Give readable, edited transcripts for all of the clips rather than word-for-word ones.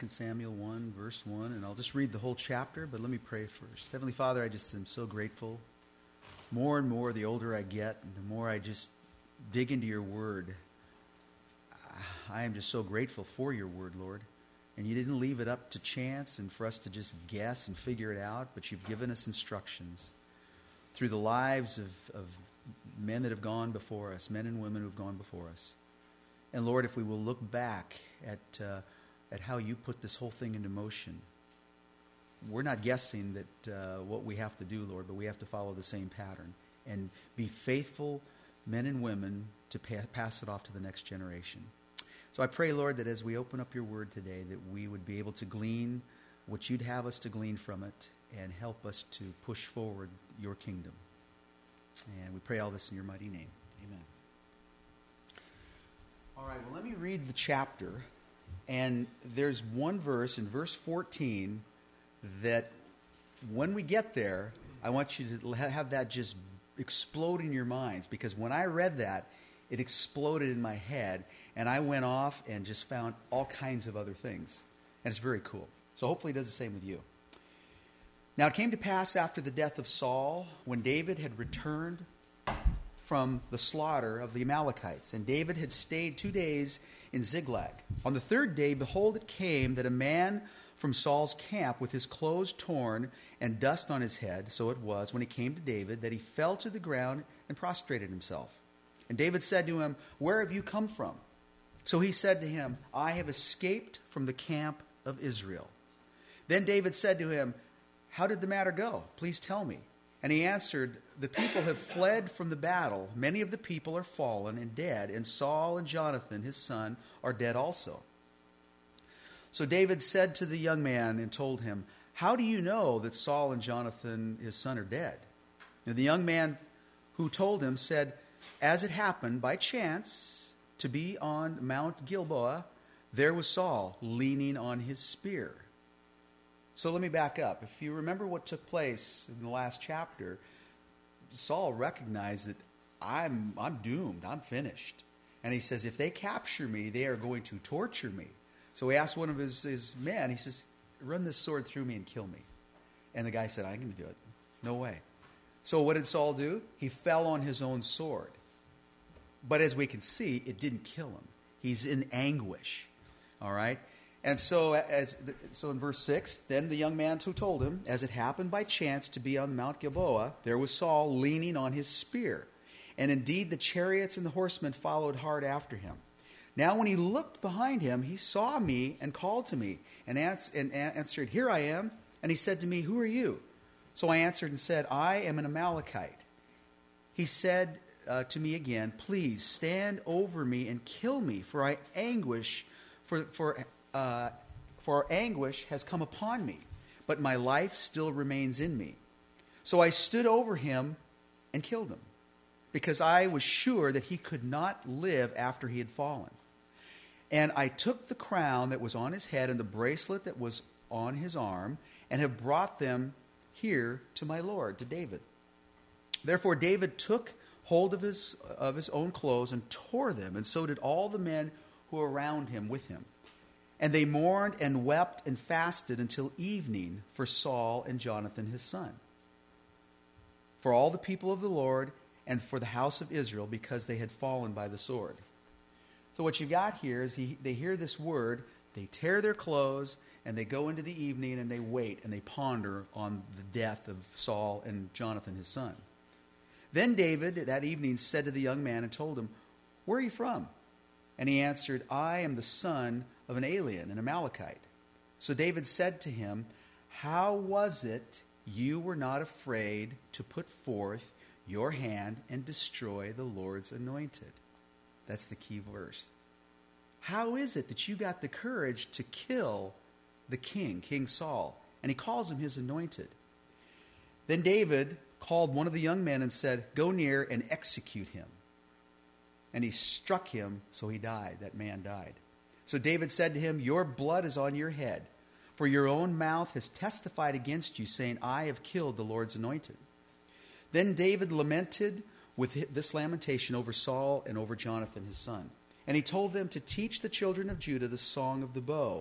2 Samuel 1, verse 1, and I'll just read the whole chapter, but let me pray first. Heavenly Father, I just am so grateful. More and more, the older I get, the more I just dig into your word. I am just so grateful for your word, Lord. And you didn't leave it up to chance and for us to just guess and figure it out, but you've given us instructions through the lives of men that have gone before us, men and women who have gone before us. And Lord, if we will look back at how you put this whole thing into motion, we're not guessing that what we have to do, Lord, but we have to follow the same pattern and be faithful men and women to pass it off to the next generation. So I pray, Lord, that as we open up your word today, that we would be able to glean what you'd have us to glean from it and help us to push forward your kingdom. And we pray all this in your mighty name. Amen. All right, well, let me read the chapter. And there's one verse in verse 14 that when we get there, I want you to have that just explode in your minds. Because when I read that, it exploded in my head. And I went off and just found all kinds of other things. And it's very cool. So hopefully it does the same with you. Now it came to pass after the death of Saul, when David had returned from the slaughter of the Amalekites. And David had stayed 2 days in Ziklag. On the third day, behold, it came that a man from Saul's camp with his clothes torn and dust on his head, so it was, when he came to David, that he fell to the ground and prostrated himself. And David said to him, "Where have you come from?" So he said to him, "I have escaped from the camp of Israel." Then David said to him, "How did the matter go? Please tell me." And he answered, "The people have fled from the battle. Many of the people are fallen and dead, and Saul and Jonathan, his son, are dead also." So David said to the young man and told him, "How do you know that Saul and Jonathan, his son, are dead?" And the young man who told him said, "As it happened by chance to be on Mount Gilboa, there was Saul leaning on his spear." So let me back up. If you remember what took place in the last chapter, Saul recognized that I'm doomed, I'm finished. And he says, if they capture me, they are going to torture me. So he asked one of his men, he says, "Run this sword through me and kill me." And the guy said, "I'm going to do it. No way." So what did Saul do? He fell on his own sword. But as we can see, it didn't kill him. He's in anguish. All right? And so in verse 6, then the young man who told him, "As it happened by chance to be on Mount Gilboa, there was Saul leaning on his spear. And indeed the chariots and the horsemen followed hard after him. Now when he looked behind him, he saw me and called to me and answered, 'Here I am.' And he said to me, 'Who are you?' So I answered and said, 'I am an Amalekite.' He said to me again, 'Please stand over me and kill me, for anguish has come upon me, but my life still remains in me.' So I stood over him and killed him, because I was sure that he could not live after he had fallen. And I took the crown that was on his head and the bracelet that was on his arm, and have brought them here to my lord, to David." Therefore David took hold of his own clothes and tore them, and so did all the men who were around him with him. And they mourned and wept and fasted until evening for Saul and Jonathan his son, for all the people of the Lord and for the house of Israel, because they had fallen by the sword. So what you got here is they hear this word, they tear their clothes, and they go into the evening and they wait and they ponder on the death of Saul and Jonathan his son. Then David that evening said to the young man and told him, "Where are you from?" And he answered, "I am the son of an alien, an Amalekite." So David said to him, "How was it you were not afraid to put forth your hand and destroy the Lord's anointed?" That's the key verse. How is it that you got the courage to kill the king, King Saul? And he calls him his anointed. Then David called one of the young men and said, "Go near and execute him." And he struck him, so he died. That man died. So David said to him, "Your blood is on your head, for your own mouth has testified against you, saying, 'I have killed the Lord's anointed.'" Then David lamented with this lamentation over Saul and over Jonathan his son. And he told them to teach the children of Judah the song of the bow,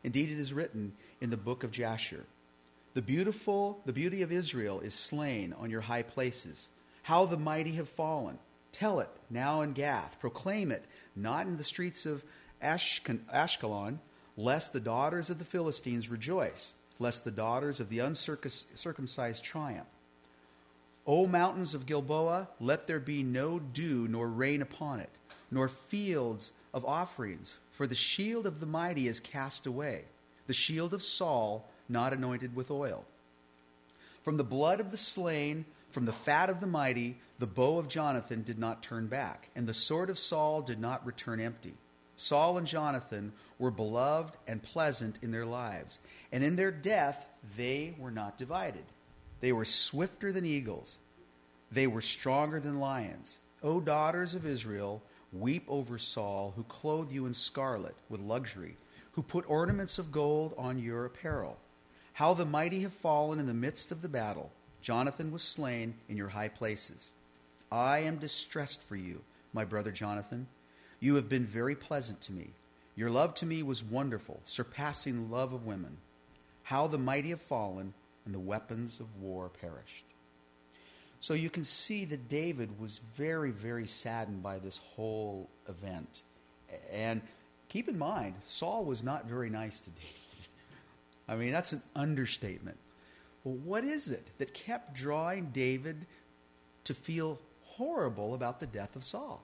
Indeed, it is written in the book of Jasher. The beauty of Israel is slain on your high places. How the mighty have fallen. Tell it now in Gath. Proclaim it, not in the streets of Ashkelon, lest the daughters of the Philistines rejoice, lest the daughters of the uncircumcised triumph. O mountains of Gilboa, let there be no dew nor rain upon it, nor fields of offerings, for the shield of the mighty is cast away, the shield of Saul not anointed with oil. From the blood of the slain, from the fat of the mighty, the bow of Jonathan did not turn back, and the sword of Saul did not return empty. Saul and Jonathan were beloved and pleasant in their lives, and in their death they were not divided. They were swifter than eagles. They were stronger than lions. O daughters of Israel, weep over Saul, who clothed you in scarlet with luxury, who put ornaments of gold on your apparel. How the mighty have fallen in the midst of the battle. Jonathan was slain in your high places. I am distressed for you, my brother Jonathan. You have been very pleasant to me. Your love to me was wonderful, surpassing love of women. How the mighty have fallen, and the weapons of war perished. So you can see that David was very, very saddened by this whole event. And keep in mind, Saul was not very nice to David. I mean, that's an understatement. Well, what is it that kept drawing David to feel horrible about the death of Saul?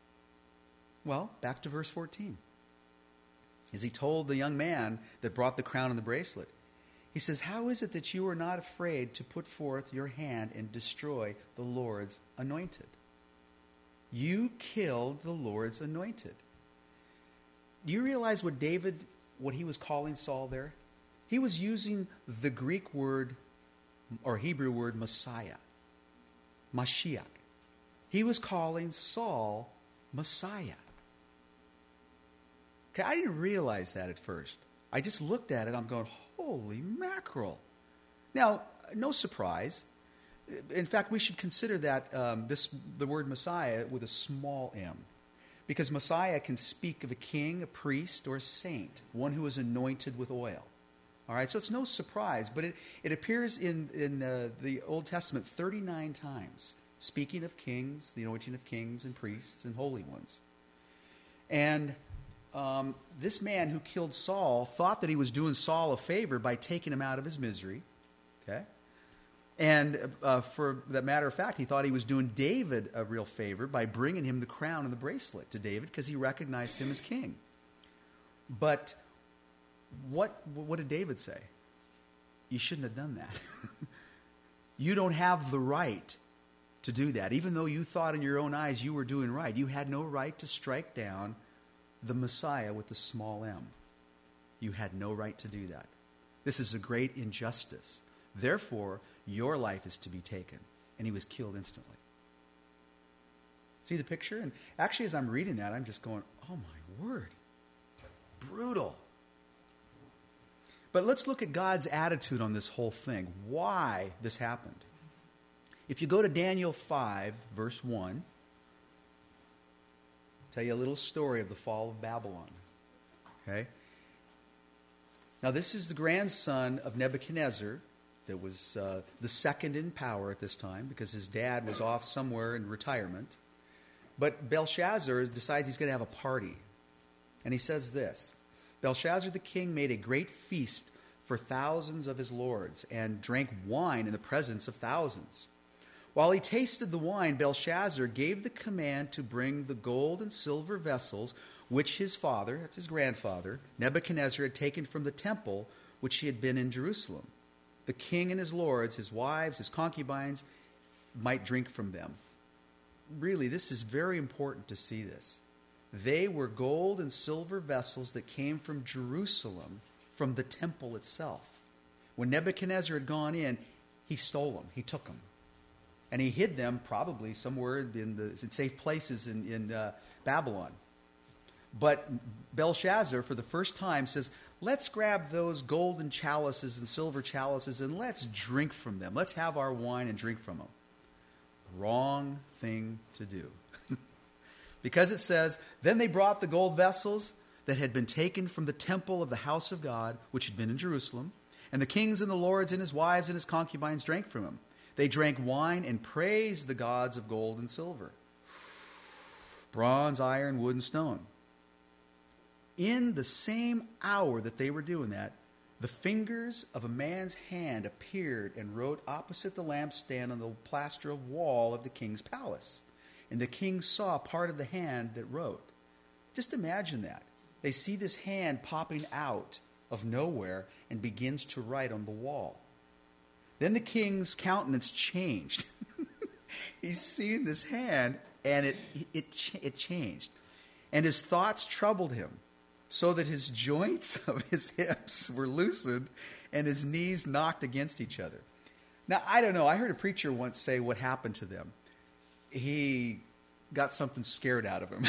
Well, back to verse 14. As he told the young man that brought the crown and the bracelet, he says, how is it that you are not afraid to put forth your hand and destroy the Lord's anointed? You killed the Lord's anointed. Do you realize what he was calling Saul there? He was using the Greek word or Hebrew word Messiah, Mashiach. He was calling Saul Messiah. Okay, I didn't realize that at first. I just looked at it, I'm going, holy mackerel. Now, no surprise. In fact, we should consider that the word Messiah with a small m. Because Messiah can speak of a king, a priest, or a saint, one who is anointed with oil. All right, so it's no surprise, but it appears in the Old Testament 39 times, speaking of kings, the anointing of kings and priests and holy ones. And this man who killed Saul thought that he was doing Saul a favor by taking him out of his misery. Okay? And for that matter of fact, he thought he was doing David a real favor by bringing him the crown and the bracelet to David because he recognized him as king. But what did David say? You shouldn't have done that. You don't have the right to do that. Even though you thought in your own eyes you were doing right, you had no right to strike down the Messiah with the small m. You had no right to do that. This is a great injustice. Therefore, your life is to be taken. And he was killed instantly. See the picture? And actually, as I'm reading that, I'm just going, oh my word. Brutal. But let's look at God's attitude on this whole thing. Why this happened. If you go to Daniel 5, verse 1, tell you a little story of the fall of Babylon. Okay? Now, this is the grandson of Nebuchadnezzar that was the second in power at this time because his dad was off somewhere in retirement. But Belshazzar decides he's going to have a party. And he says this, Belshazzar the king made a great feast for thousands of his lords and drank wine in the presence of thousands. While he tasted the wine, Belshazzar gave the command to bring the gold and silver vessels which his father, that's his grandfather, Nebuchadnezzar had taken from the temple which he had been in Jerusalem. The king and his lords, his wives, his concubines, might drink from them. Really, this is very important to see this. They were gold and silver vessels that came from Jerusalem, from the temple itself. When Nebuchadnezzar had gone in, he stole them. He took them. And he hid them probably somewhere in safe places in Babylon. But Belshazzar, for the first time, says, let's grab those golden chalices and silver chalices and let's drink from them. Let's have our wine and drink from them. Wrong thing to do. Because it says, then they brought the gold vessels, that had been taken from the temple of the house of God, which had been in Jerusalem. And the kings and the lords and his wives and his concubines drank from him. They drank wine and praised the gods of gold and silver, bronze, iron, wood, and stone. In the same hour that they were doing that, the fingers of a man's hand appeared and wrote opposite the lampstand on the plaster of wall of the king's palace. And the king saw part of the hand that wrote. Just imagine that. They see this hand popping out of nowhere and begins to write on the wall. Then the king's countenance changed. He's seen this hand, and it changed. And his thoughts troubled him, so that his joints of his hips were loosened and his knees knocked against each other. Now, I don't know. I heard a preacher once say what happened to them. He got something scared out of him.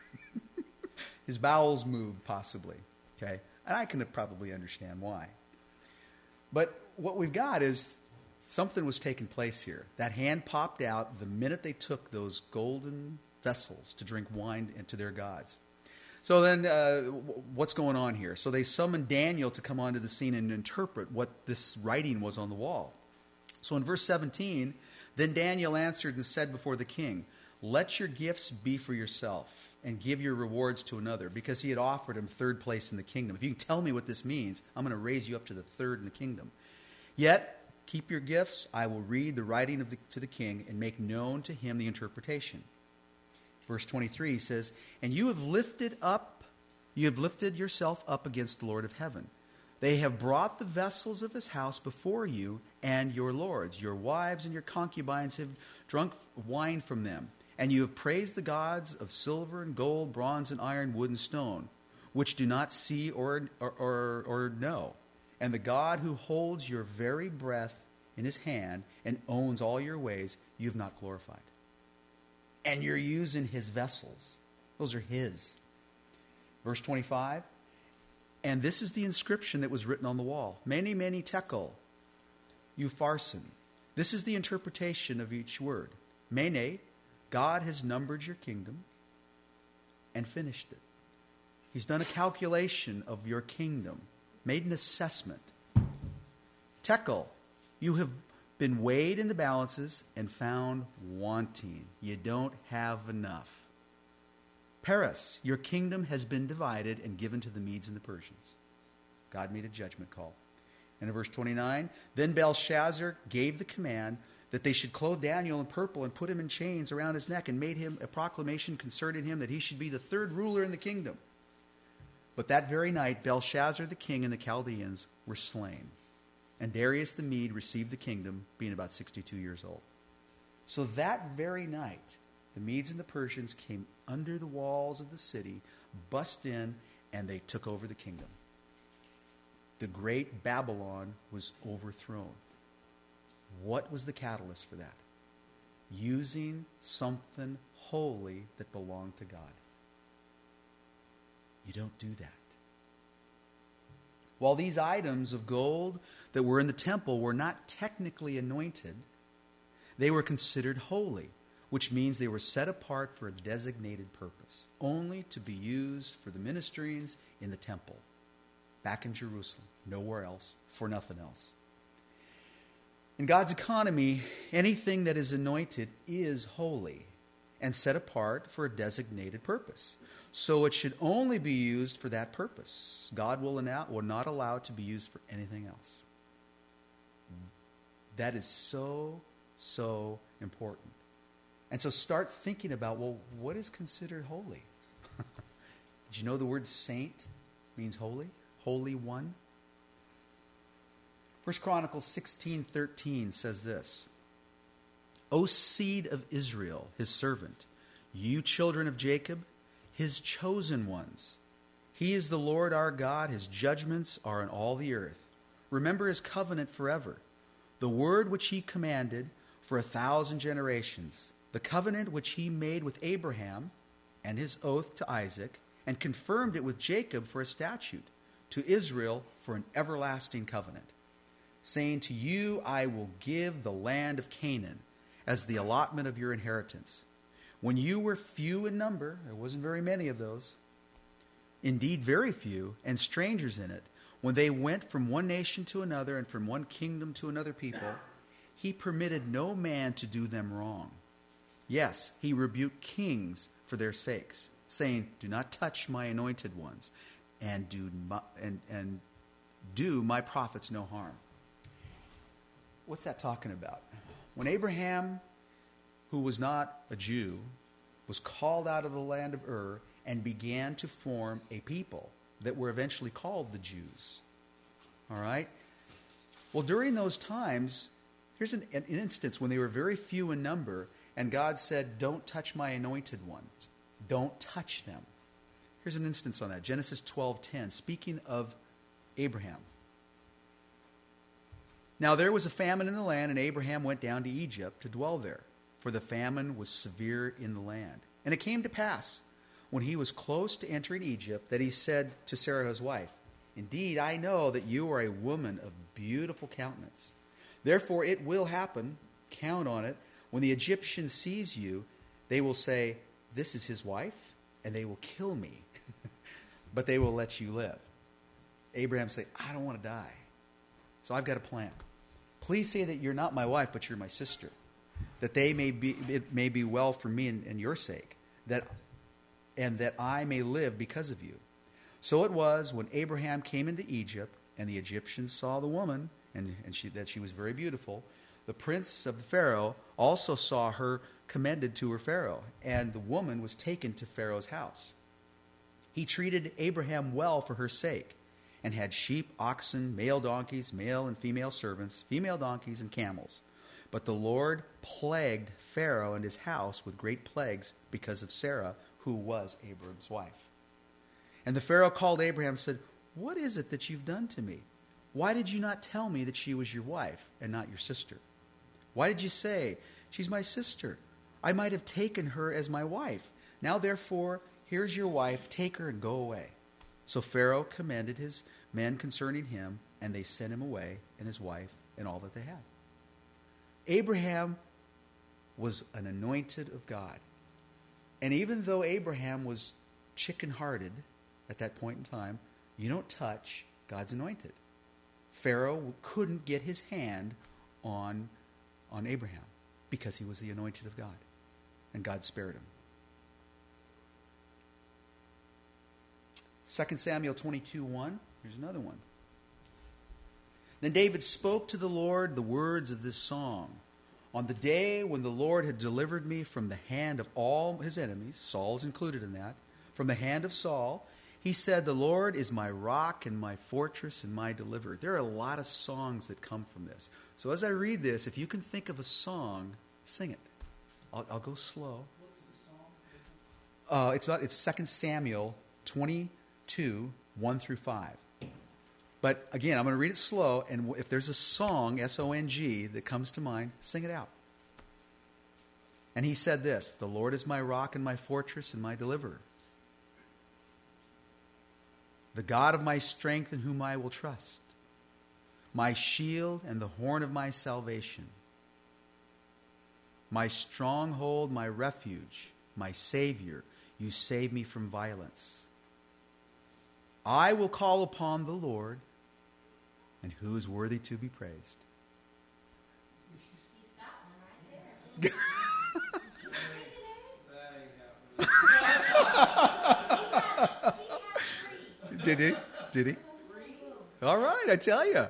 His bowels moved, possibly. Okay? And I can probably understand why. But what we've got is something was taking place here. That hand popped out the minute they took those golden vessels to drink wine into their gods. So then, what's going on here? So they summoned Daniel to come onto the scene and interpret what this writing was on the wall. So in verse 17, then Daniel answered and said before the king, "Let your gifts be for yourself, and give your rewards to another," because he had offered him third place in the kingdom. If you can tell me what this means, I'm going to raise you up to the third in the kingdom. "Yet, keep your gifts. I will read the writing to the king and make known to him the interpretation." Verse 23 says, "And you have lifted yourself up against the Lord of heaven. They have brought the vessels of his house before you and your lords. Your wives and your concubines have drunk wine from them. And you have praised the gods of silver and gold, bronze and iron, wood and stone, which do not see or know. And the God who holds your very breath in his hand and owns all your ways, you have not glorified." And you're using his vessels. Those are his. Verse 25, "And this is the inscription that was written on the wall. Mene, mene, tekel, upharsin." This is the interpretation of each word. Mene, God has numbered your kingdom and finished it. He's done a calculation of your kingdom, made an assessment. Tekel, you have been weighed in the balances and found wanting. You don't have enough. Peres, your kingdom has been divided and given to the Medes and the Persians. God made a judgment call. And in verse 29, then Belshazzar gave the command that they should clothe Daniel in purple and put him in chains around his neck, and made him a proclamation concerning him that he should be the third ruler in the kingdom. But that very night, Belshazzar the king and the Chaldeans were slain. And Darius the Mede received the kingdom, being about 62 years old. So that very night, the Medes and the Persians came under the walls of the city, bust in, and they took over the kingdom. The great Babylon was overthrown. What was the catalyst for that? Using something holy that belonged to God. You don't do that. While these items of gold that were in the temple were not technically anointed, they were considered holy, which means they were set apart for a designated purpose, only to be used for the ministerings in the temple, back in Jerusalem, nowhere else, for nothing else. In God's economy, anything that is anointed is holy and set apart for a designated purpose. So it should only be used for that purpose. God will not allow it to be used for anything else. That is so, so important. And so start thinking about, well, what is considered holy? Did you know the word saint means holy? Holy one? 1 Chronicles 16:13 says this, "O seed of Israel, his servant, you children of Jacob, his chosen ones. He is the Lord our God. His judgments are in all the earth. Remember his covenant forever, the word which he commanded for 1,000 generations, the covenant which he made with Abraham and his oath to Isaac, and confirmed it with Jacob for a statute, to Israel for an everlasting covenant, saying to you, I will give the land of Canaan as the allotment of your inheritance. When you were few in number," there wasn't very many of those, indeed very few, and strangers in it, when they went from one nation to another and from one kingdom to another people, he permitted no man to do them wrong. Yes, he rebuked kings for their sakes, saying, do not touch my anointed ones, and do my prophets no harm. What's that talking about? When Abraham, who was not a Jew, was called out of the land of Ur and began to form a people that were eventually called the Jews. All right? Well, during those times, here's an instance when they were very few in number, and God said, don't touch my anointed ones. Don't touch them. Here's an instance on that. Genesis 12:10, speaking of Abraham. Now there was a famine in the land, and Abraham went down to Egypt to dwell there, for the famine was severe in the land. And it came to pass, when he was close to entering Egypt, that he said to Sarah his wife, indeed, I know that you are a woman of beautiful countenance. Therefore it will happen, count on it, when the Egyptians seize you, they will say, this is his wife, and they will kill me, but they will let you live. Abraham said, I don't want to die, so I've got a plan. Please say that you're not my wife, but you're my sister, that it may be well for me and your sake, and that I may live because of you. So it was when Abraham came into Egypt, and the Egyptians saw the woman, and that she was very beautiful. The prince of the Pharaoh also saw her commended to her Pharaoh, and the woman was taken to Pharaoh's house. He treated Abraham well for her sake, and had sheep, oxen, male donkeys, male and female servants, female donkeys, and camels. But the Lord plagued Pharaoh and his house with great plagues because of Sarah, who was Abraham's wife. And the Pharaoh called Abraham and said, what is it that you've done to me? Why did you not tell me that she was your wife and not your sister? Why did you say, she's my sister? I might have taken her as my wife. Now therefore, here's your wife, take her and go away. So Pharaoh commanded his men concerning him, and they sent him away, and his wife, and all that they had. Abraham was an anointed of God. And even though Abraham was chicken-hearted at that point in time, you don't touch God's anointed. Pharaoh couldn't get his hand on Abraham because he was the anointed of God, and God spared him. 2 Samuel 22:1. Here's another one. Then David spoke to the Lord the words of this song. On the day when the Lord had delivered me from the hand of all his enemies, Saul's included in that, from the hand of Saul, he said, the Lord is my rock and my fortress and my deliverer. There are a lot of songs that come from this. So as I read this, if you can think of a song, sing it. I'll go slow. What's the song? It's 2 Samuel 22, 1 through 5. But again, I'm going to read it slow, and if there's a song, S-O-N-G, that comes to mind, sing it out. And he said this, the Lord is my rock and my fortress and my deliverer, the God of my strength in whom I will trust, my shield and the horn of my salvation, my stronghold, my refuge, my Savior, you save me from violence. I will call upon the Lord, and who is worthy to be praised. He's got one right there. Did he? All right, I tell you.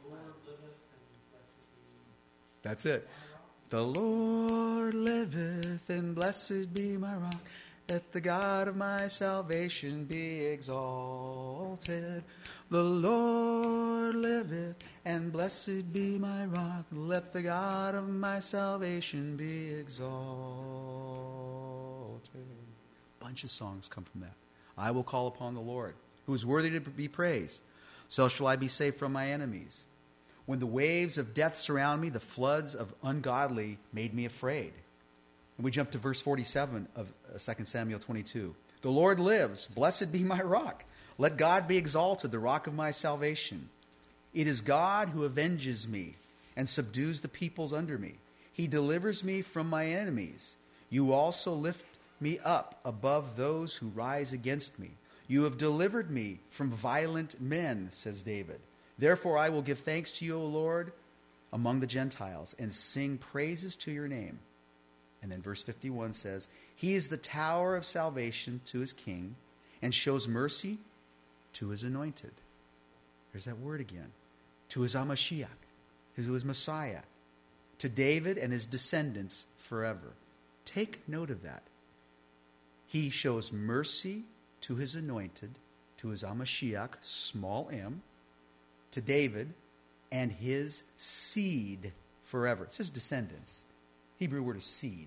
That's it. The Lord liveth, and blessed be my rock. Let the God of my salvation be exalted. The Lord liveth, and blessed be my rock. Let the God of my salvation be exalted. Bunch of songs come from that. I will call upon the Lord, who is worthy to be praised. So shall I be saved from my enemies. When the waves of death surround me, the floods of ungodly made me afraid. And we jump to verse 47 of 2 Samuel 22. The Lord lives. Blessed be my rock. Let God be exalted, the rock of my salvation. It is God who avenges me and subdues the peoples under me. He delivers me from my enemies. You also lift me up above those who rise against me. You have delivered me from violent men, says David. Therefore I will give thanks to you, O Lord, among the Gentiles, and sing praises to your name. And then verse 51 says, He is the tower of salvation to his king, and shows mercy to his anointed. There's that word again. To his Amashiach, to his Messiah, to David and his descendants forever. Take note of that. He shows mercy to his anointed, to his Amashiach, small m, to David and his seed forever. It says descendants. Hebrew word is seed.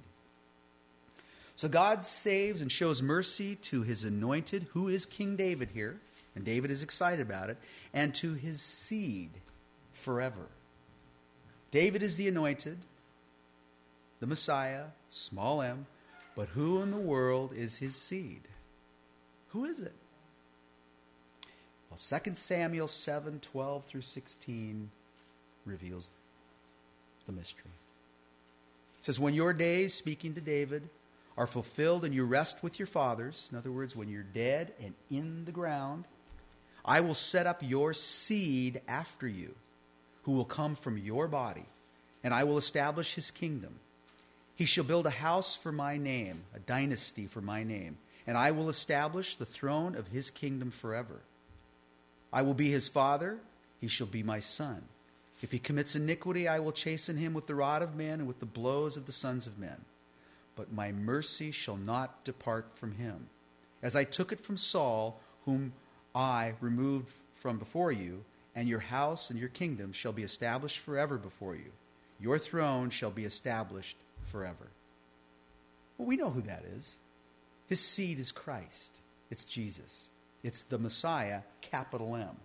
So God saves and shows mercy to his anointed, who is King David here, and David is excited about it, and to his seed forever. David is the anointed, the Messiah, small m, but who in the world is his seed? Who is it? Well, 2 Samuel 7:12 through 16 reveals the mystery. It says, when your days, speaking to David, are fulfilled and you rest with your fathers, in other words, when you're dead and in the ground, I will set up your seed after you, who will come from your body, and I will establish his kingdom. He shall build a house for my name, a dynasty for my name, and I will establish the throne of his kingdom forever. I will be his father, he shall be my son. If he commits iniquity, I will chasten him with the rod of men and with the blows of the sons of men. But my mercy shall not depart from him. As I took it from Saul, whom I removed from before you, and your house and your kingdom shall be established forever before you. Your throne shall be established forever. Well, we know who that is. His seed is Christ. It's Jesus. It's the Messiah, capital M.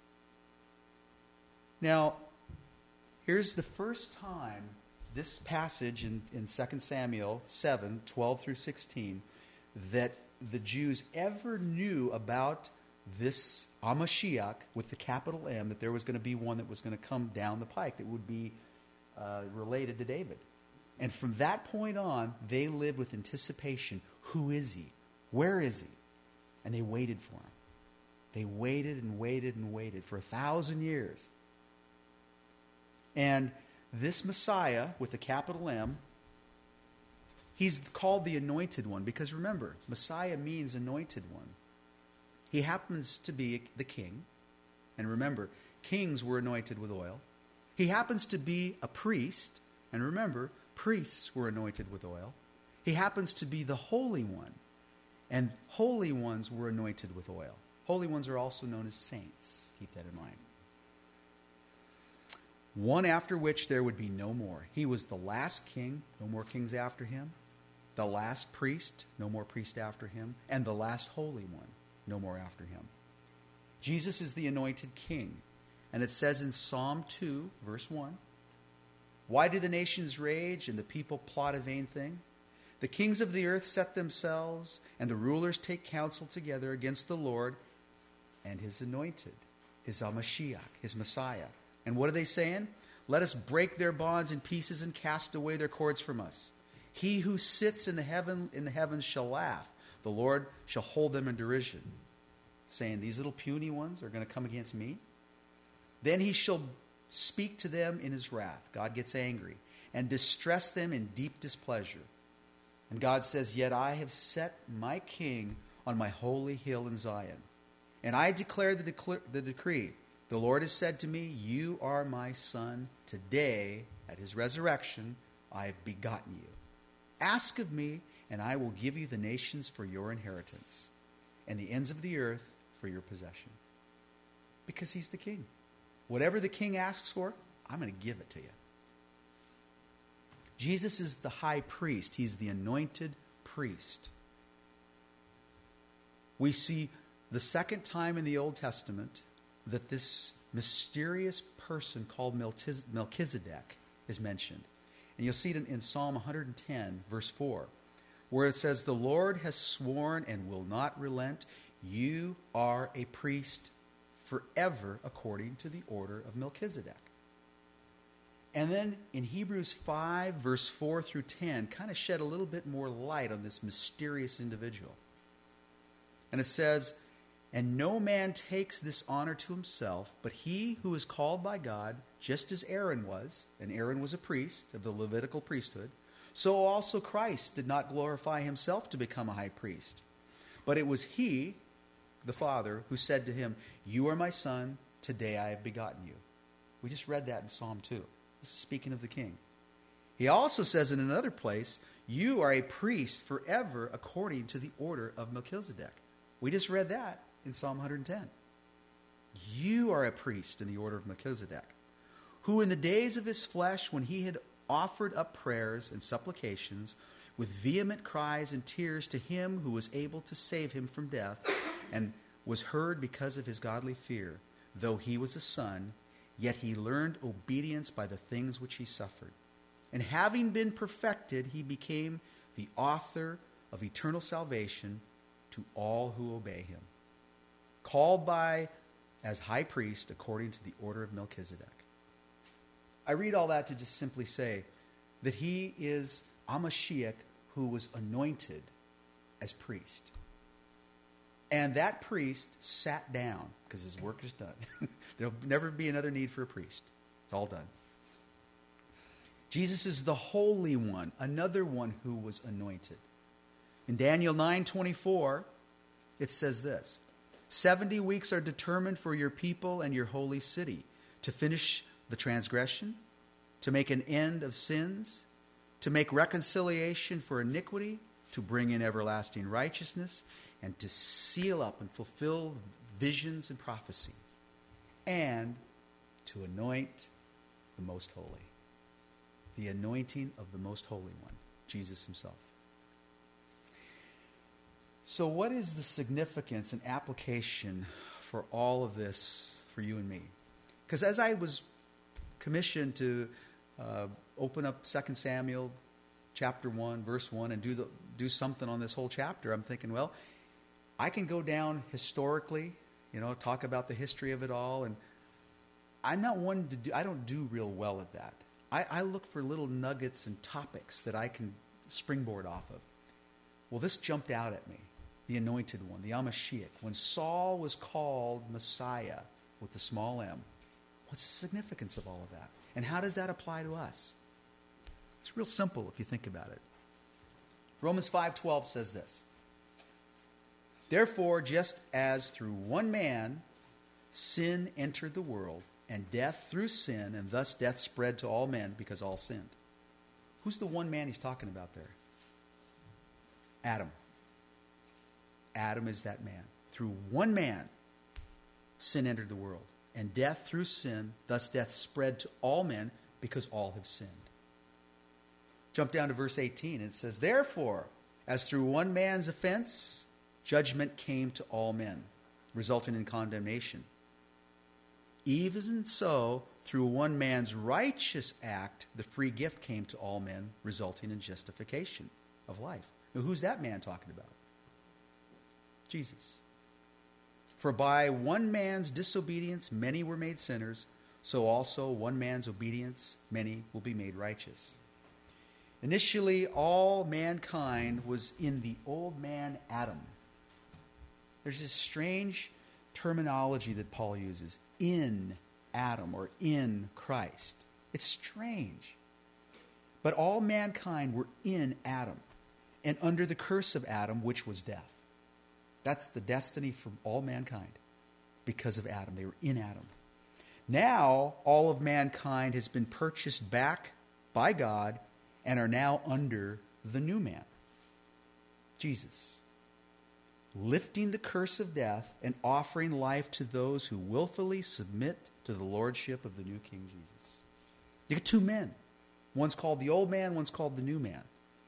Now, here's the first time this passage in 2 Samuel 7:12 through 16 that the Jews ever knew about this Amashiach with the capital M, that there was going to be one that was going to come down the pike that would be related to David. And from that point on, they lived with anticipation. Who is he? Where is he? And they waited for him. They waited and waited and waited for 1,000 years. And this Messiah with the capital M, he's called the Anointed One because remember, Messiah means Anointed One. He happens to be the king. And remember, kings were anointed with oil. He happens to be a priest. And remember, priests were anointed with oil. He happens to be the Holy One. And holy ones were anointed with oil. Holy ones are also known as saints. Keep that in mind. One after which there would be no more. He was the last king, no more kings after him. The last priest, no more priest after him. And the last holy one, no more after him. Jesus is the anointed king. And it says in Psalm 2, verse 1, why do the nations rage and the people plot a vain thing? The kings of the earth set themselves, and the rulers take counsel together against the Lord and his anointed, his Amashiach, his Messiah. And what are they saying? Let us break their bonds in pieces and cast away their cords from us. He who sits in the heavens shall laugh. The Lord shall hold them in derision, saying, these little puny ones are going to come against me. Then he shall speak to them in his wrath. God gets angry and distress them in deep displeasure. And God says, yet I have set my king on my holy hill in Zion. And I declare the decree. The Lord has said to me, you are my son. Today, at his resurrection, I have begotten you. Ask of me, and I will give you the nations for your inheritance, and the ends of the earth for your possession. Because he's the king. Whatever the king asks for, I'm going to give it to you. Jesus is the high priest. He's the anointed priest. We see the second time in the Old Testament that this mysterious person called Melchizedek is mentioned. And you'll see it in Psalm 110, verse 4, where it says, the Lord has sworn and will not relent. You are a priest forever according to the order of Melchizedek. And then in Hebrews 5, verse 4 through 10, kind of shed a little bit more light on this mysterious individual. And it says, And no man takes this honor to himself, but he who is called by God, just as Aaron was, and Aaron was a priest of the Levitical priesthood, so also Christ did not glorify himself to become a high priest. But it was he, the Father, who said to him, "You are my son, today I have begotten you." We just read that in Psalm 2. This is speaking of the king. He also says in another place, "You are a priest forever according to the order of Melchizedek." We just read that in Psalm 110. You are a priest in the order of Melchizedek, who in the days of his flesh, when he had offered up prayers and supplications with vehement cries and tears to him who was able to save him from death, and was heard because of his godly fear, though he was a son, yet he learned obedience by the things which he suffered. And having been perfected, he became the author of eternal salvation to all who obey him, called by as high priest according to the order of Melchizedek. I read all that to just simply say that he is a Mashiach who was anointed as priest. And that priest sat down because his work is done. There'll never be another need for a priest. It's all done. Jesus is the Holy One, another one who was anointed. In Daniel 9:24, it says this: 70 weeks are determined for your people and your holy city, to finish the transgression, to make an end of sins, to make reconciliation for iniquity, to bring in everlasting righteousness, and to seal up and fulfill visions and prophecy, and to anoint the most holy. The anointing of the most holy one, Jesus himself. So what is the significance and application for all of this for you and me? Because as I was commissioned to open up 2 Samuel chapter 1, verse 1, and do something on this whole chapter, I'm thinking, well, I can go down historically, talk about the history of it all, and I'm not one to do, I don't do real well at that. I look for little nuggets and topics that I can springboard off of. Well, this jumped out at me. The anointed one, the Amashiach. When Saul was called Messiah with the small m, what's the significance of all of that? And how does that apply to us? It's real simple if you think about it. Romans 5:12 says this: "Therefore, just as through one man sin entered the world, and death through sin, and thus death spread to all men because all sinned." Who's the one man he's talking about there? Adam. Adam is that man. Through one man, sin entered the world, and death through sin, thus death spread to all men because all have sinned. Jump down to verse 18, and it says, "Therefore, as through one man's offense, judgment came to all men, resulting in condemnation. Even so, through one man's righteous act, the free gift came to all men, resulting in justification of life." Now, who's that man talking about? Jesus. "For by one man's disobedience many were made sinners, so also one man's obedience many will be made righteous." Initially, all mankind was in the old man Adam. There's this strange terminology that Paul uses, in Adam or in Christ. It's strange. But all mankind were in Adam and under the curse of Adam, which was death. That's the destiny for all mankind because of Adam. They were in Adam. Now, all of mankind has been purchased back by God and are now under the new man, Jesus, lifting the curse of death and offering life to those who willfully submit to the lordship of the new King Jesus. You get two men. One's called the old man, one's called the new man.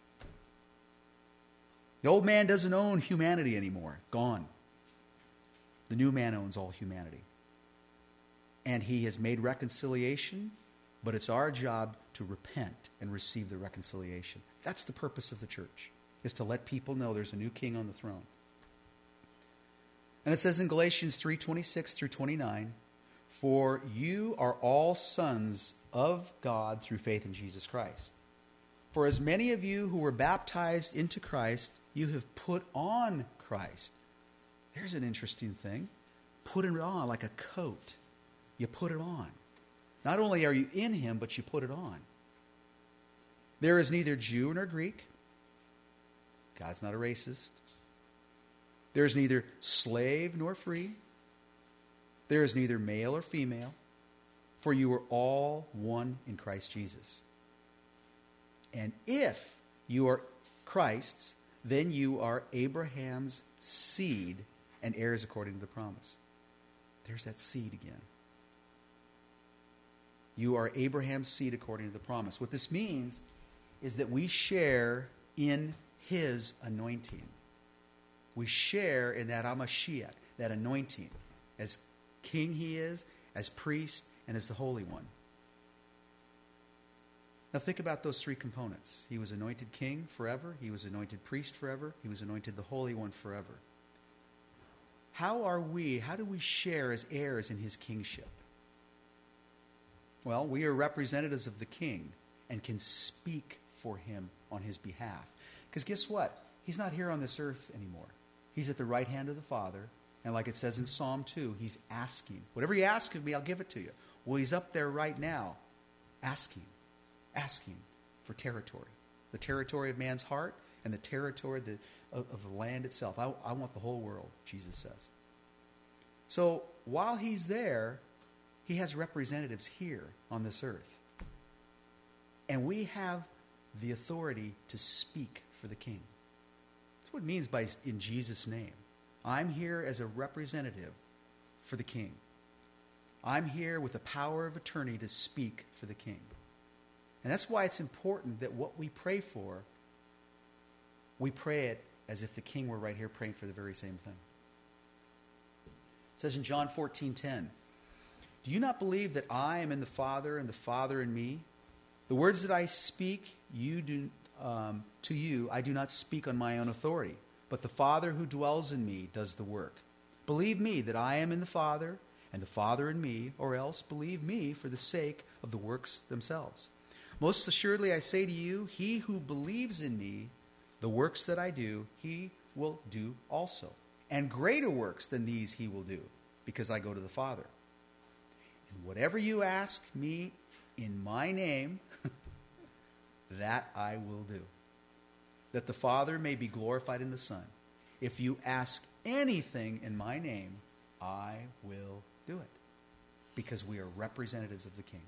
The old man doesn't own humanity anymore. Gone. The new man owns all humanity. And he has made reconciliation, but it's our job to repent and receive the reconciliation. That's the purpose of the church, is to let people know there's a new king on the throne. And it says in Galatians 3:26 through 29, "For you are all sons of God through faith in Jesus Christ. For as many of you who were baptized into Christ, you have put on Christ." Here's an interesting thing. Put it on like a coat. You put it on. Not only are you in him, but you put it on. There is neither Jew nor Greek. God's not a racist. There is neither slave nor free. There is neither male or female. For you are all one in Christ Jesus. And if you are Christ's, then you are Abraham's seed and heirs according to the promise. There's that seed again. You are Abraham's seed according to the promise. What this means is that we share in his anointing. We share in that HaMashiach, that anointing. As king he is, as priest, and as the Holy One. Now think about those three components. He was anointed king forever. He was anointed priest forever. He was anointed the Holy One forever. How do we share as heirs in his kingship? Well, we are representatives of the king and can speak for him on his behalf. Because guess what? He's not here on this earth anymore. He's at the right hand of the Father. And like it says in Psalm 2, he's asking. Whatever you ask of me, I'll give it to you. Well, he's up there right now asking for territory. The territory of man's heart and the territory of the land itself. I want the whole world, Jesus says. So while he's there, he has representatives here on this earth. And we have the authority to speak for the king. That's what it means by in Jesus' name. I'm here as a representative for the king. I'm here with the power of attorney to speak for the king. And that's why it's important that what we pray for, we pray it as if the king were right here praying for the very same thing. It says in John 14:10, do you not believe that I am in the Father and the Father in me? The words that I speak to you, I do not speak on my own authority, but the Father who dwells in me does the work. Believe me that I am in the Father and the Father in me, or else believe me for the sake of the works themselves. Most assuredly I say to you, he who believes in me, the works that I do, he will do also. And greater works than these he will do, because I go to the Father. And whatever you ask me in my name, that I will do, that the Father may be glorified in the Son. If you ask anything in my name, I will do it, because we are representatives of the King.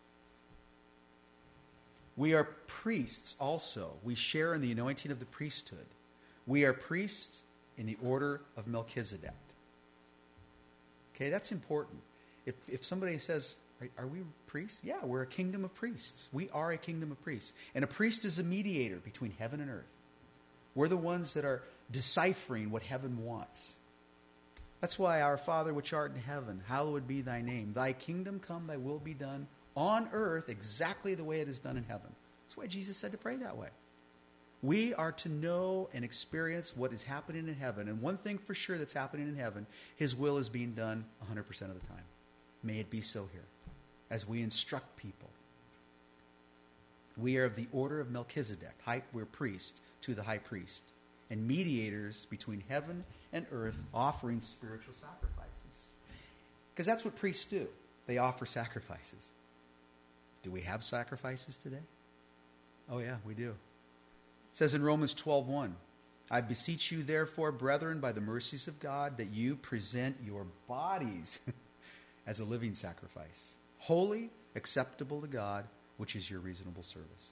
We are priests also. We share in the anointing of the priesthood. We are priests in the order of Melchizedek. Okay, that's important. If somebody says, are we priests? Yeah, we're a kingdom of priests. We are a kingdom of priests. And a priest is a mediator between heaven and earth. We're the ones that are deciphering what heaven wants. That's why our Father which art in heaven, hallowed be thy name. Thy kingdom come, thy will be done on earth exactly the way it is done in heaven. That's why Jesus said to pray that way. We are to know and experience what is happening in heaven. And one thing for sure that's happening in heaven, his will is being done 100% of the time. May it be so here, as we instruct people. We are of the order of Melchizedek. We're priests to the high priest, and mediators between heaven and earth, offering spiritual sacrifices. Because that's what priests do. They offer sacrifices. Do we have sacrifices today? Oh yeah, we do. It says in Romans 12:1, I beseech you therefore, brethren, by the mercies of God, that you present your bodies as a living sacrifice, holy, acceptable to God, which is your reasonable service.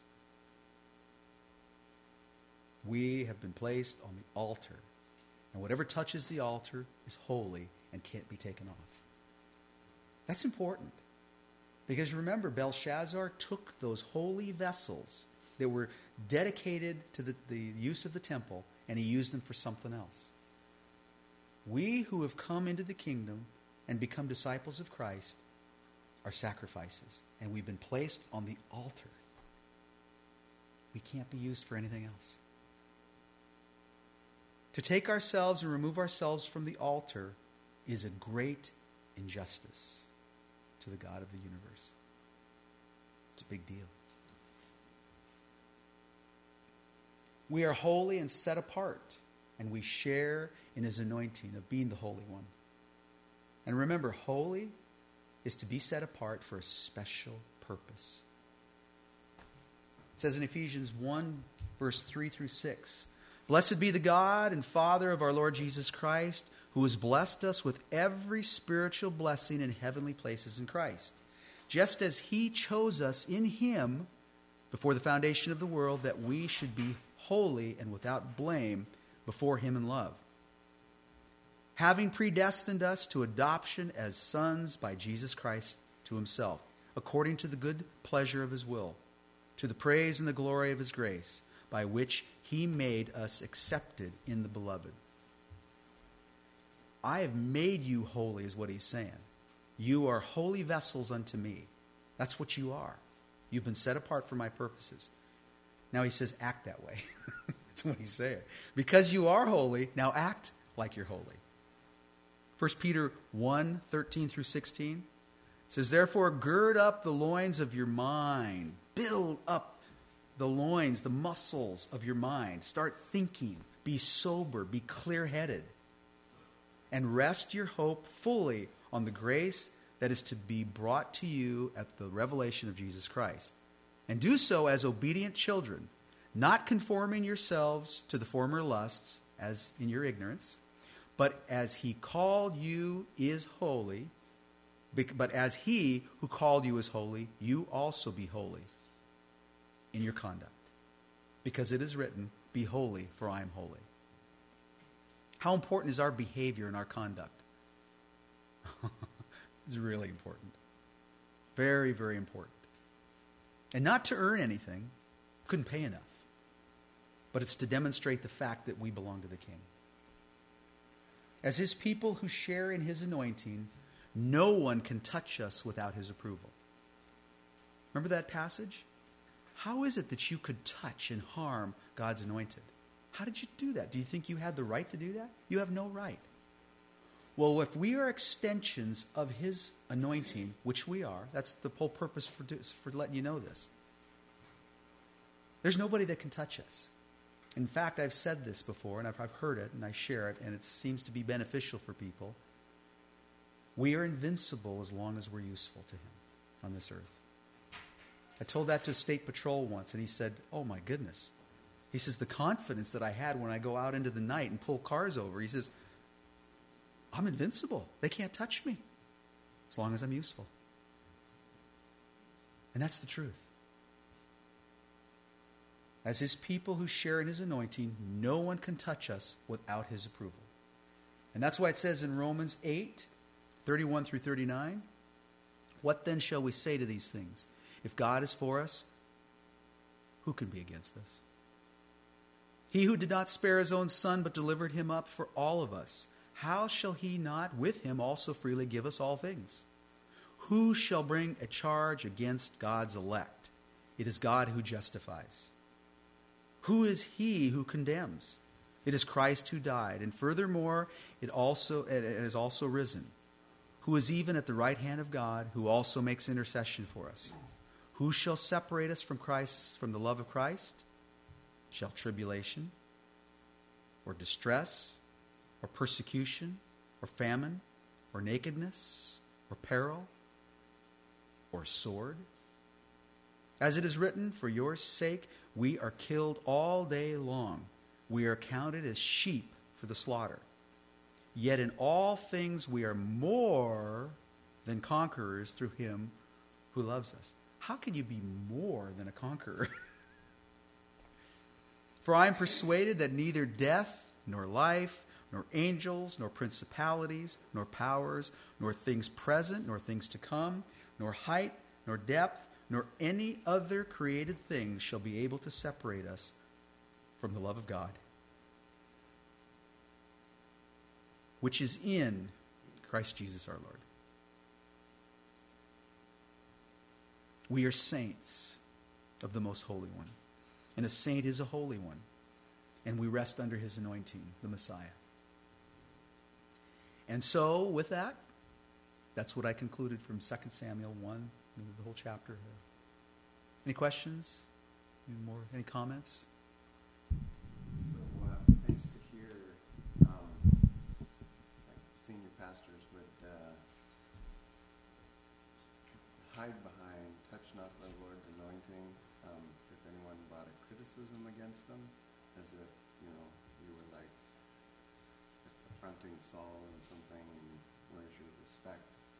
We have been placed on the altar, and whatever touches the altar is holy and can't be taken off. That's important, because remember, Belshazzar took those holy vessels that were dedicated to the use of the temple, and he used them for something else. We who have come into the kingdom and become disciples of Christ are sacrifices, and we've been placed on the altar. We can't be used for anything else. To take ourselves and remove ourselves from the altar is a great injustice to the God of the universe. It's a big deal. We are holy and set apart, and we share in his anointing of being the Holy One. And remember, holy is to be set apart for a special purpose. It says in Ephesians 1, verse 3 through 6, "Blessed be the God and Father of our Lord Jesus Christ, who has blessed us with every spiritual blessing in heavenly places in Christ, just as he chose us in him before the foundation of the world, that we should be holy and without blame before him in love, having predestined us to adoption as sons by Jesus Christ to himself, according to the good pleasure of his will, to the praise and the glory of his grace, by which he made us accepted in the beloved." I have made you holy, is what he's saying. You are holy vessels unto me. That's what you are. You've been set apart for my purposes. Now he says, act that way. That's what he's saying. Because you are holy, now act like you're holy. 1 Peter 1, 13 through 16 says, "Therefore gird up the loins of your mind." Build up the loins, the muscles of your mind. Start thinking. Be sober. Be clear-headed. And rest your hope fully on the grace that is to be brought to you at the revelation of Jesus Christ. And do so as obedient children, not conforming yourselves to the former lusts, as in your ignorance, but as he called you is holy, but as he who called you is holy, you also be holy in your conduct. Because it is written, "Be holy, for I am holy." How important is our behavior and our conduct? It's really important. Very, very important. And not to earn anything. Couldn't pay enough. But it's to demonstrate the fact that we belong to the King. As his people who share in his anointing, no one can touch us without his approval. Remember that passage? How is it that you could touch and harm God's anointed? How did you do that? Do you think you had the right to do that? You have no right. Well, if we are extensions of his anointing, which we are, that's the whole purpose for letting you know this. There's nobody that can touch us. In fact, I've said this before, and I've heard it, and I share it, and it seems to be beneficial for people. We are invincible as long as we're useful to him on this earth. I told that to State Patrol once, and he said, "Oh my goodness." He says, "The confidence that I had when I go out into the night and pull cars over," he says, "I'm invincible. They can't touch me as long as I'm useful." And that's the truth. As his people who share in his anointing, no one can touch us without his approval. And that's why it says in Romans 8, 31 through 39, "What then shall we say to these things? If God is for us, who can be against us? He who did not spare his own son, but delivered him up for all of us, how shall he not with him also freely give us all things? Who shall bring a charge against God's elect? It is God who justifies. Who is he who condemns? It is Christ who died, and furthermore, it has also risen, who is even at the right hand of God, who also makes intercession for us. Who shall separate us from the love of Christ? Shall tribulation, or distress, or persecution, or famine, or nakedness, or peril, or sword? As it is written, for your sake we are killed all day long. We are counted as sheep for the slaughter. Yet in all things we are more than conquerors through him who loves us." How can you be more than a conqueror? "For I am persuaded that neither death, nor life, nor angels, nor principalities, nor powers, nor things present, nor things to come, nor height, nor depth, nor any other created thing shall be able to separate us from the love of God, which is in Christ Jesus our Lord." We are saints of the Most Holy One. And a saint is a holy one. And we rest under his anointing, the Messiah. And so, with that, that's what I concluded from 2 Samuel 1, the whole chapter. Any questions? Any comments? So, nice to hear not the Lord's anointing, if anyone brought a criticism against him, as if, you were like affronting Saul and something, and where's your respect?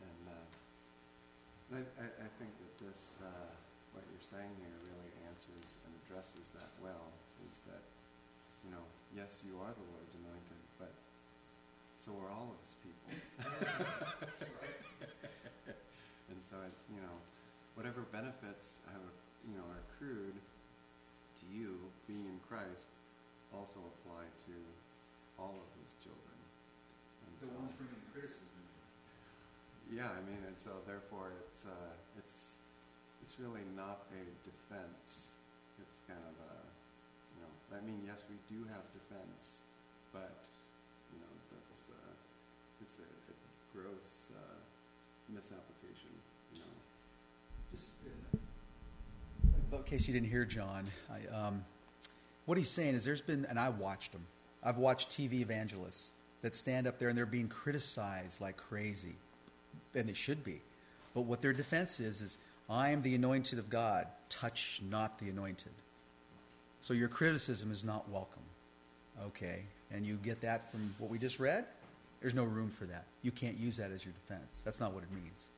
And I think that this, what you're saying here really answers and addresses that well, is that, yes, you are the Lord's anointed, but so are all of his people. That's right. And so, whatever benefits are accrued to you being in Christ also apply to all of his children. And The ones bringing the criticism. yeah, and so therefore it's really not a defense. It's kind of a, yes, we do have defense, but that's it's a gross misapplication. Just in case you didn't hear John, what he's saying is there's been, and I watched them. I've watched TV evangelists that stand up there and they're being criticized like crazy, and they should be. But what their defense is I am the anointed of God. Touch not the anointed. So your criticism is not welcome. Okay, and you get that from what we just read? There's no room for that. You can't use that as your defense. That's not what it means.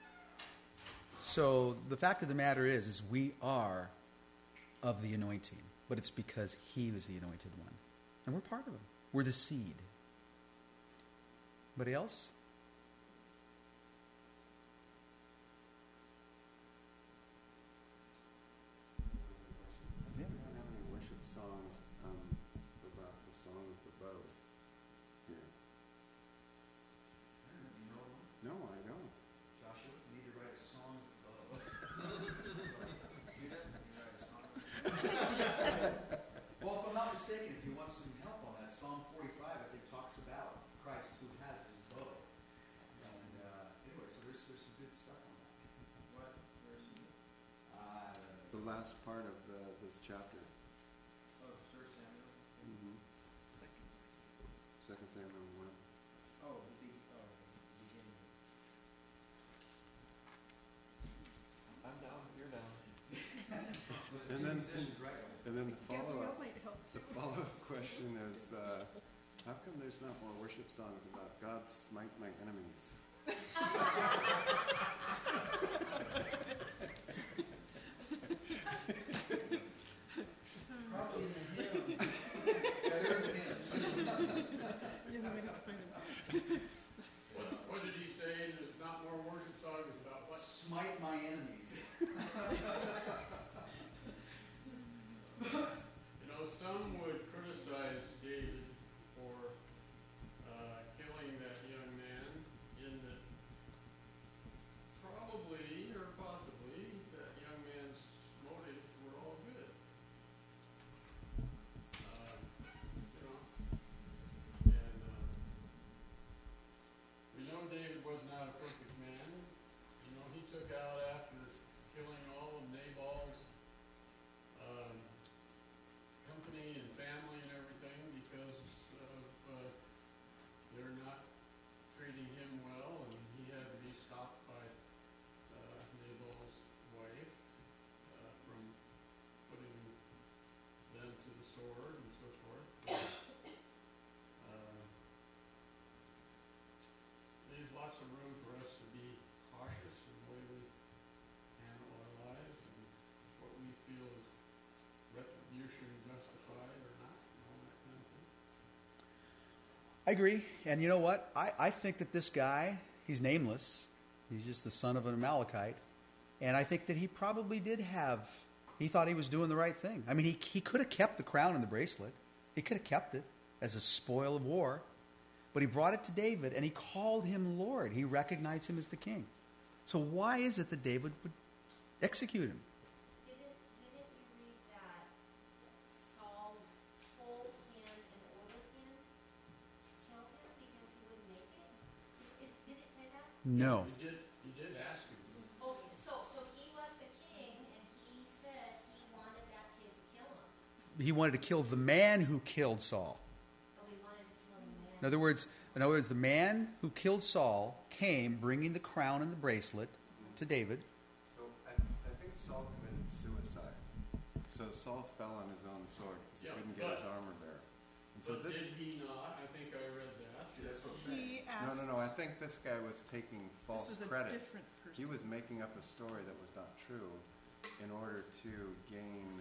So the fact of the matter is we are of the anointing, but it's because he was the anointed one. And we're part of him. We're the seed. Anybody else? We don't have any worship songs about the Song of the Bow here. No, I don't. Joshua, you need to write a song of the bow. Judah, you need to write a song of the bow. Well, if I'm not mistaken, if you want some help on that, Psalm 45, I think, talks about Christ who has his bow. And anyway, so there's some good stuff on that. What verse is it? The last part of this chapter. Oh, 1 Samuel. Mm-hmm. Second Samuel 1. Oh, the beginning. I'm down. You're down. And then the follow-up question is, how come there's not more worship songs about God smite my enemies? Probably in the hymns. Yeah, they're in the hymns. What did he say? There's not more worship songs about what? Smite my enemies. Some would criticize David for killing that young man, in that probably or possibly that young man's motives were all good. And we know David was not a perfect man. He took out after killing all of Nabal's company and family and everything because of they're not treating him well, and he had to be stopped by Nabal's wife from putting them to the sword and so forth. There's lots of room for us to be cautious in the way we handle our lives and what we feel is retribution justified or not, and all that kind of thing. I agree. And you know what? I think that this guy, he's nameless. He's just the son of an Amalekite. And I think that he probably did he thought he was doing the right thing. I mean, he could have kept the crown and the bracelet. He could have kept it as a spoil of war. But he brought it to David, and he called him Lord. He recognized him as the king. So why is it that David would execute him? Didn't you read that Saul told him and ordered him to kill him because he wouldn't make it? Did it say that? No. He did ask him. Okay, so he was the king, and he said he wanted that kid to kill him. He wanted to kill the man who killed Saul. But we wanted to kill the man. In other words, the man who killed Saul came bringing the crown and the bracelet to David. So I think Saul committed suicide. So Saul fell on his own sword because Yeah, he couldn't get his but- armor bearer. And so But this, did he not? I think I read that. see, that's what I'm saying. He asked. No, I think this guy was taking false This was a credit. different person. He was making up a story that was not true in order to gain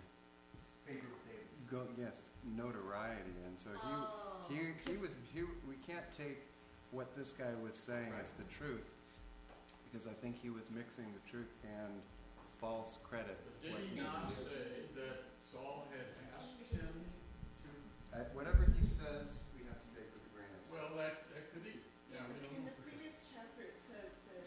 notoriety, and so we can't take what this guy was saying as the truth, because I think he was mixing the truth and false credit. But did he not say that Saul had asked him to? Whatever he says, we have to take with a grain of salt. Well, that could be. Yeah, we don't In know the for sure. previous chapter, it says that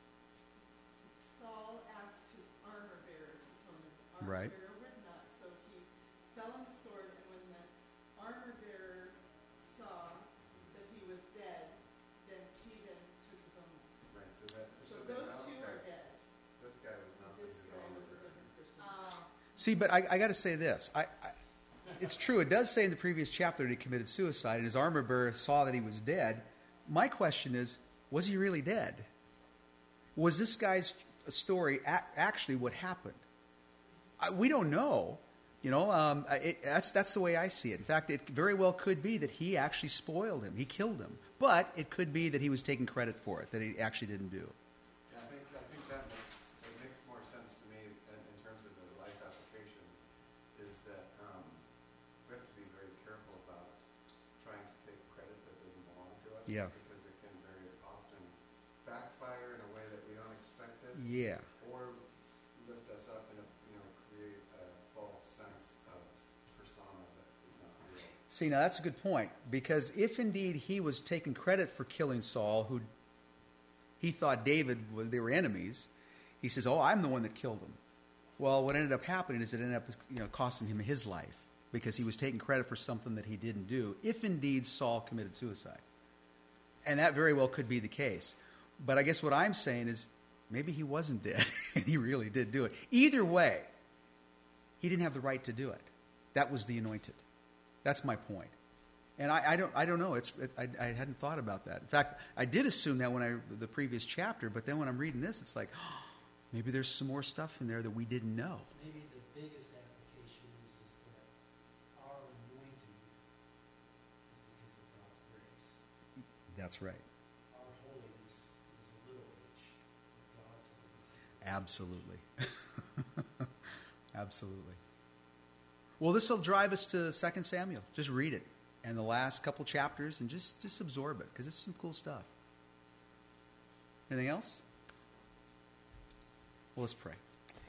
Saul asked his armor bearer to come. His armor Right. bearer would not, so he fell on the sword, and when the armor bearer saw that he was dead, then he took his own life. Right, So then those two are okay. dead. This guy was not This his guy armor was a bearer. different person. See, but I got to say this. It's true. It does say in the previous chapter that he committed suicide, and his armor bearer saw that he was dead. My question is, was he really dead? Was this guy's story actually what happened? We don't know. You know, that's the way I see it. In fact, it very well could be that he actually spoiled him. He killed him. But it could be that he was taking credit for it, that he actually didn't do. Yeah, I think that makes more sense to me in terms of the life application, is that we have to be very careful about trying to take credit that doesn't belong to us. Yeah. Because it can very often backfire in a way that we don't expect it. Yeah. Or lift us up and create a false sense of persona that is not real. See, now that's a good point, because if indeed he was taking credit for killing Saul, who he thought they were enemies, he says, "Oh, I'm the one that killed him." Well, what ended up happening is it ended up costing him his life, because he was taking credit for something that he didn't do, if indeed Saul committed suicide. And that very well could be the case. But I guess what I'm saying is maybe he wasn't dead and he really did do it. Either way, he didn't have the right to do it. That was the anointed. That's my point. And I don't know. I hadn't thought about that. In fact, I did assume that the previous chapter, but then when I'm reading this, it's like, maybe there's some more stuff in there that we didn't know. Maybe the biggest application is that our anointing is because of God's grace. That's right. Our holiness is a little h, but God's holiness. Absolutely. Absolutely. Well, this will drive us to 2 Samuel. Just read it. And the last couple chapters, and just absorb it, because it's some cool stuff. Anything else? Well, let's pray.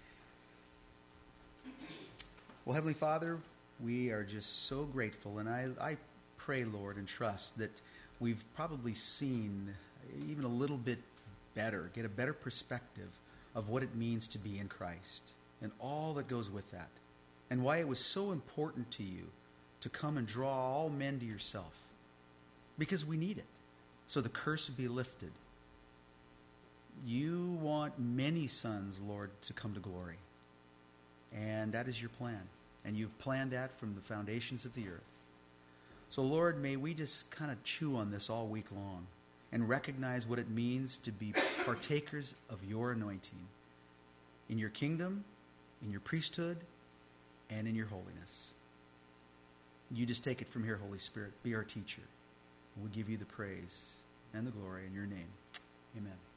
Well, Heavenly Father, we are just so grateful, and I pray, Lord, and trust that we've probably seen even a little bit better, get a better perspective of what it means to be in Christ and all that goes with that, and why it was so important to you to come and draw all men to yourself, because we need it, so the curse would be lifted. You want many sons, Lord, to come to glory, and that is your plan, and you've planned that from the foundations of the earth. So, Lord, may we just kind of chew on this all week long and recognize what it means to be partakers of your anointing in your kingdom, in your priesthood, and in your holiness. You just take it from here, Holy Spirit. Be our teacher. And we'll give you the praise and the glory in your name. Amen.